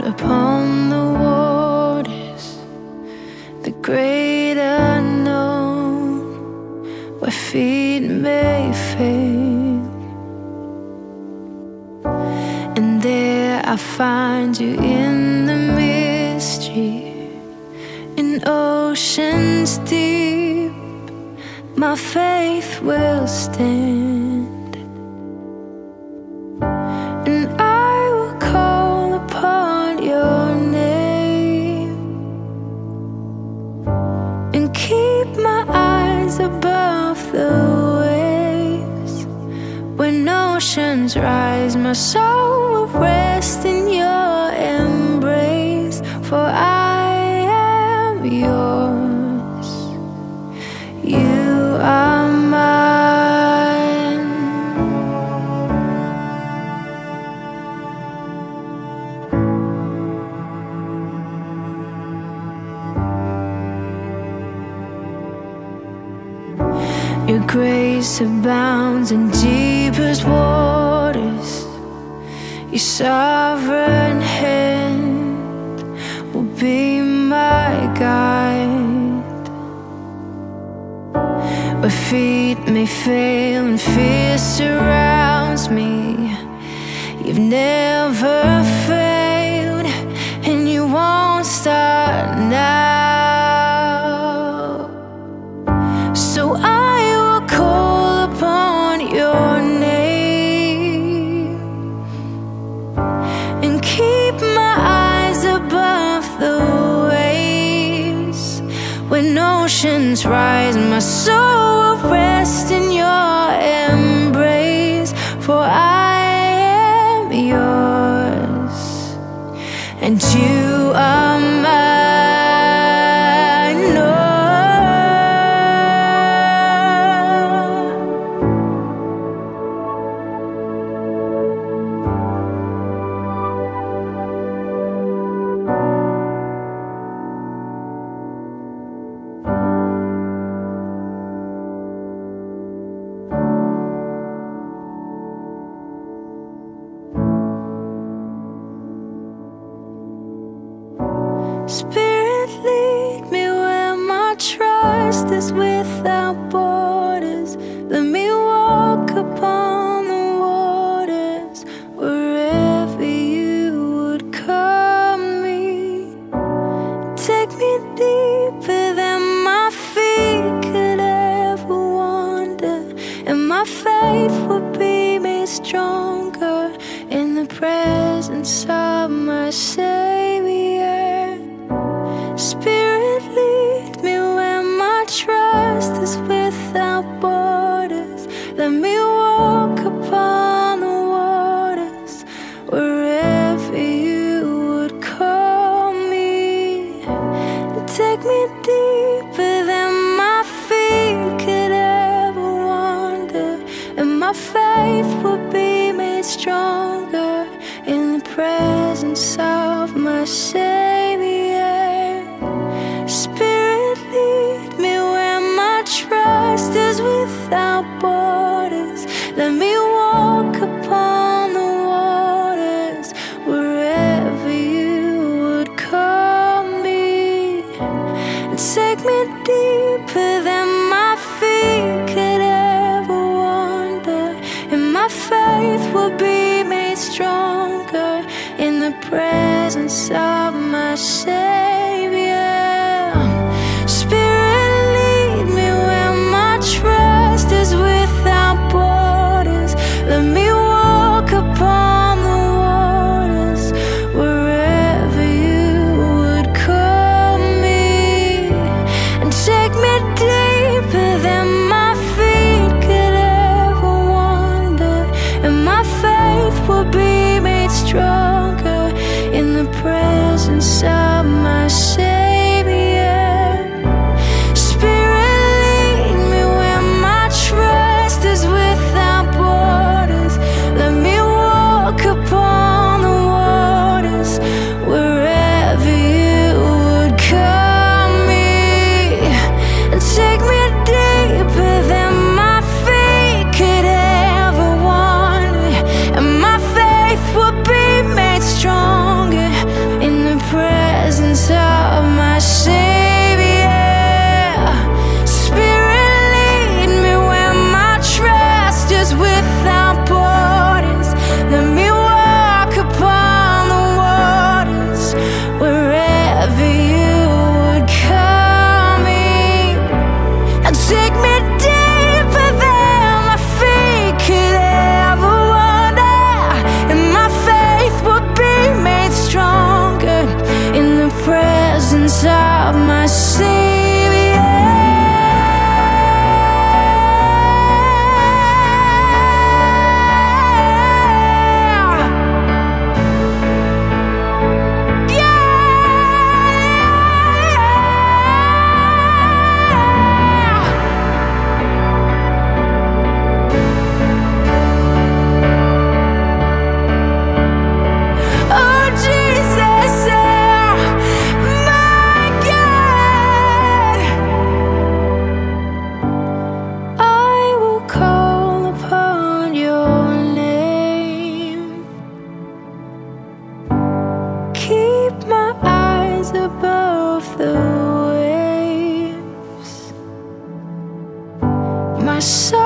upon the waters, the great unknown, where feet may fail. And there I find you in the mystery, in oceans deep. My faith will stand, and I will call upon your name, and keep my eyes above the waves. When oceans rise, my soul will rest in your embrace, for I am yours, you are mine. Your grace abounds in deepest waters. Your sovereign hand will be my guide. Where feet may fail and fear surrounds me, you've never failed, and you won't start now. So I will call upon your name, and keep my eyes above the waves. When oceans rise, my soul will rest in your embrace, for I am yours, and you are mine. Spirit, lead me where my trust is without borders. Let me walk upon the waters, wherever you would call me. Take me deeper than my feet could ever wander, and my faith will be made stronger in the presence of my Savior. Spirit, lead me where my trust is without borders. Let me walk upon the waters, wherever you would call me. And take me deeper than my feet could ever wander, and my faith will be made stronger in the presence of my Savior. Spirit, lead me where my trust is without borders. Let me walk upon the waters, wherever you would call me. And take me deeper than my feet could ever wander, and my faith will be made stronger in the presence of my Savior. Spirit, lead me where my trust is with top my sleeve, yeah. Above the waves, my soul